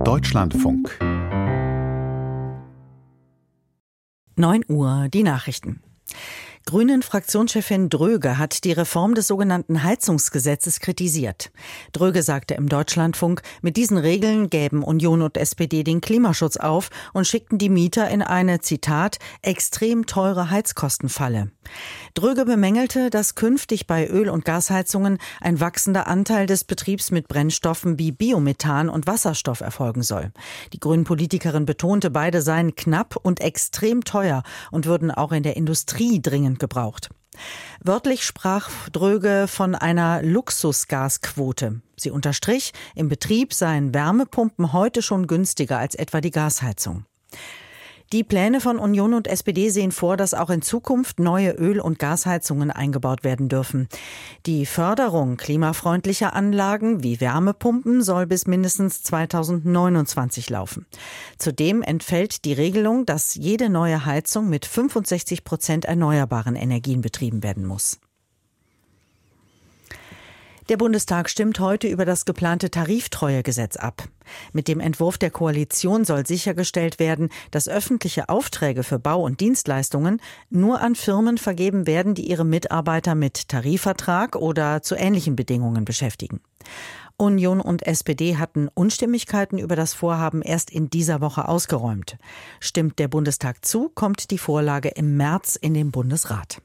Deutschlandfunk. 9 Uhr, die Nachrichten. Grünen-Fraktionschefin Dröge hat die Reform des sogenannten Heizungsgesetzes kritisiert. Dröge sagte im Deutschlandfunk, mit diesen Regeln gäben Union und SPD den Klimaschutz auf und schickten die Mieter in eine, Zitat, extrem teure Heizkostenfalle. Dröge bemängelte, dass künftig bei Öl- und Gasheizungen ein wachsender Anteil des Betriebs mit Brennstoffen wie Biomethan und Wasserstoff erfolgen soll. Die Grünen-Politikerin betonte, beide seien knapp und extrem teuer und würden auch in der Industrie dringend gebraucht. Wörtlich sprach Dröge von einer Luxusgasquote. Sie unterstrich, im Betrieb seien Wärmepumpen heute schon günstiger als etwa die Gasheizung. Die Pläne von Union und SPD sehen vor, dass auch in Zukunft neue Öl- und Gasheizungen eingebaut werden dürfen. Die Förderung klimafreundlicher Anlagen wie Wärmepumpen soll bis mindestens 2029 laufen. Zudem entfällt die Regelung, dass jede neue Heizung mit 65% erneuerbaren Energien betrieben werden muss. Der Bundestag stimmt heute über das geplante Tariftreuegesetz ab. Mit dem Entwurf der Koalition soll sichergestellt werden, dass öffentliche Aufträge für Bau- und Dienstleistungen nur an Firmen vergeben werden, die ihre Mitarbeiter mit Tarifvertrag oder zu ähnlichen Bedingungen beschäftigen. Union und SPD hatten Unstimmigkeiten über das Vorhaben erst in dieser Woche ausgeräumt. Stimmt der Bundestag zu, kommt die Vorlage im März in den Bundesrat.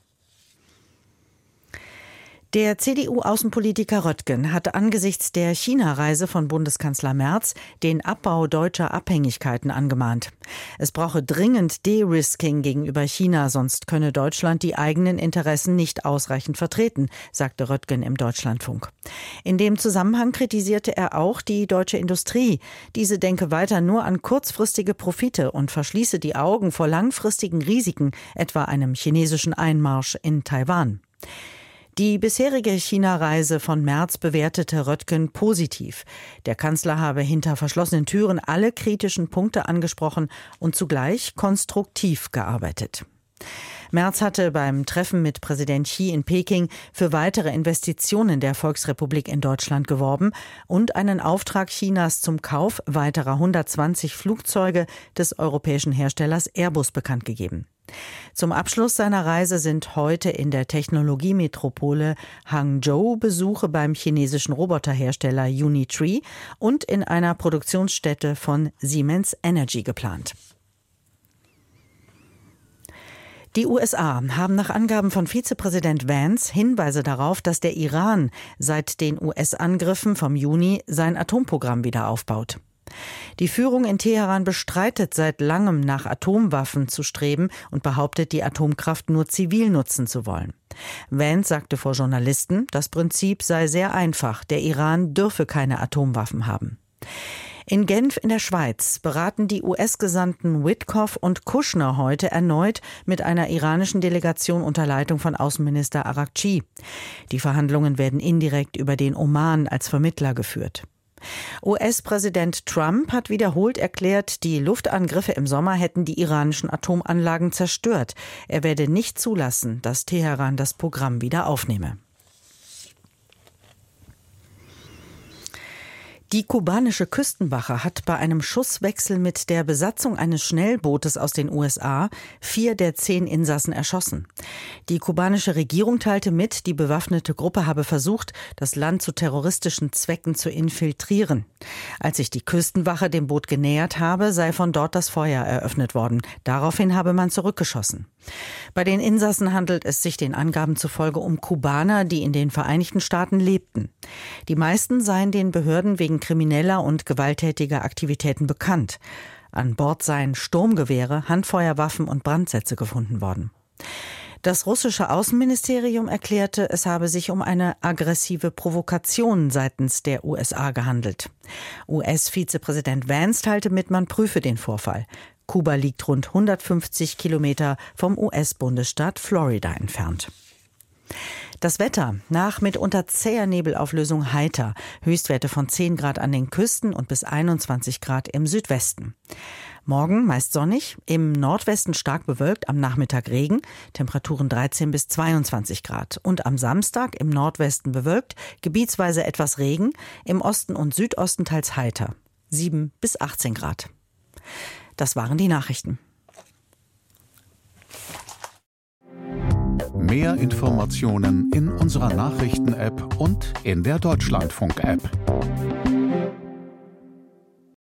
Der CDU-Außenpolitiker Röttgen hat angesichts der China-Reise von Bundeskanzler Merz den Abbau deutscher Abhängigkeiten angemahnt. Es brauche dringend De-Risking gegenüber China, sonst könne Deutschland die eigenen Interessen nicht ausreichend vertreten, sagte Röttgen im Deutschlandfunk. In dem Zusammenhang kritisierte er auch die deutsche Industrie. Diese denke weiter nur an kurzfristige Profite und verschließe die Augen vor langfristigen Risiken, etwa einem chinesischen Einmarsch in Taiwan. Die bisherige China-Reise von Merz bewertete Röttgen positiv. Der Kanzler habe hinter verschlossenen Türen alle kritischen Punkte angesprochen und zugleich konstruktiv gearbeitet. Merz hatte beim Treffen mit Präsident Xi in Peking für weitere Investitionen der Volksrepublik in Deutschland geworben und einen Auftrag Chinas zum Kauf weiterer 120 Flugzeuge des europäischen Herstellers Airbus bekannt gegeben. Zum Abschluss seiner Reise sind heute in der Technologiemetropole Hangzhou Besuche beim chinesischen Roboterhersteller Unitree und in einer Produktionsstätte von Siemens Energy geplant. Die USA haben nach Angaben von Vizepräsident Vance Hinweise darauf, dass der Iran seit den US-Angriffen vom Juni sein Atomprogramm wieder aufbaut. Die Führung in Teheran bestreitet seit langem, nach Atomwaffen zu streben und behauptet, die Atomkraft nur zivil nutzen zu wollen. Vance sagte vor Journalisten, das Prinzip sei sehr einfach, der Iran dürfe keine Atomwaffen haben. In Genf in der Schweiz beraten die US-Gesandten Witkoff und Kushner heute erneut mit einer iranischen Delegation unter Leitung von Außenminister Araghchi. Die Verhandlungen werden indirekt über den Oman als Vermittler geführt. US-Präsident Trump hat wiederholt erklärt, die Luftangriffe im Sommer hätten die iranischen Atomanlagen zerstört. Er werde nicht zulassen, dass Teheran das Programm wieder aufnehme. Die kubanische Küstenwache hat bei einem Schusswechsel mit der Besatzung eines Schnellbootes aus den USA 4 der 10 Insassen erschossen. Die kubanische Regierung teilte mit, die bewaffnete Gruppe habe versucht, das Land zu terroristischen Zwecken zu infiltrieren. Als sich die Küstenwache dem Boot genähert habe, sei von dort das Feuer eröffnet worden. Daraufhin habe man zurückgeschossen. Bei den Insassen handelt es sich den Angaben zufolge um Kubaner, die in den Vereinigten Staaten lebten. Die meisten seien den Behörden wegen krimineller und gewalttätiger Aktivitäten bekannt. An Bord seien Sturmgewehre, Handfeuerwaffen und Brandsätze gefunden worden. Das russische Außenministerium erklärte, es habe sich um eine aggressive Provokation seitens der USA gehandelt. US-Vizepräsident Vance teilte mit, man prüfe den Vorfall. Kuba liegt rund 150 Kilometer vom US-Bundesstaat Florida entfernt. Das Wetter, nach mitunter zäher Nebelauflösung heiter, Höchstwerte von 10 Grad an den Küsten und bis 21 Grad im Südwesten. Morgen meist sonnig, im Nordwesten stark bewölkt, am Nachmittag Regen, Temperaturen 13 bis 22 Grad. Und am Samstag im Nordwesten bewölkt, gebietsweise etwas Regen, im Osten und Südosten teils heiter. 7 bis 18 Grad. Das waren die Nachrichten. Mehr Informationen in unserer Nachrichten-App und in der Deutschlandfunk-App.